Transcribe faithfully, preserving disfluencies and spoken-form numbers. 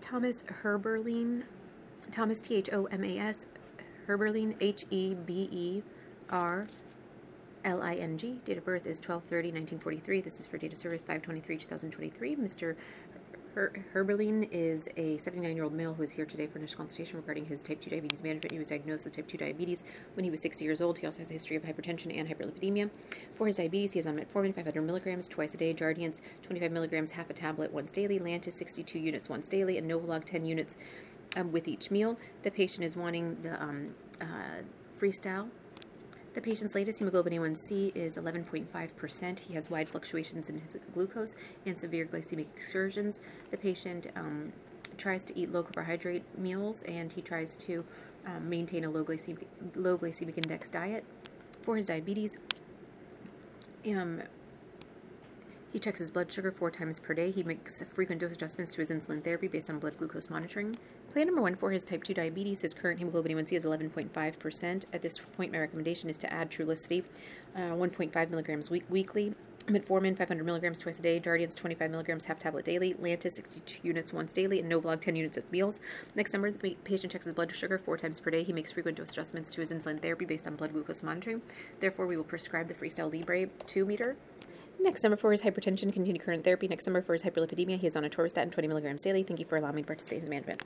Thomas Herberling, Thomas T H O M A S, Herberling, H E B E R L I N G. Date of birth is twelve thirty nineteen forty-three. This is for data service five twenty-three two thousand twenty-three. Mister Her- Herberling is a seventy-nine-year-old male who is here today for initial consultation regarding his type two diabetes management. He was diagnosed with type two diabetes when he was sixty years old. He also has a history of hypertension and hyperlipidemia. For his diabetes, he is on metformin five hundred milligrams twice a day, Jardiance twenty-five milligrams half a tablet once daily, Lantus sixty-two units once daily, and Novolog ten units um, with each meal. The patient is wanting the um, uh, Freestyle. The patient's latest hemoglobin A one C is eleven point five percent. He has wide fluctuations in his glucose and severe glycemic excursions. The patient um, tries to eat low carbohydrate meals, and he tries to um, maintain a low glycemic, low glycemic index diet. For his diabetes, um, he checks his blood sugar four times per day. He makes frequent dose adjustments to his insulin therapy based on blood glucose monitoring. Plan number one for his type two diabetes, his current hemoglobin A one C is eleven point five percent. At this point, my recommendation is to add Trulicity, uh, one point five milligrams week- weekly, metformin five hundred milligrams twice a day, Jardiance twenty-five milligrams half tablet daily, Lantus sixty-two units once daily, and Novolog ten units at meals. Next number, the patient checks his blood sugar four times per day. He makes frequent dose adjustments to his insulin therapy based on blood glucose monitoring. Therefore, we will prescribe the Freestyle Libre two meter. Next number for his hypertension, continued current therapy. Next number for his hyperlipidemia, he is on atorvastatin twenty milligrams daily. Thank you for allowing me to participate in his management.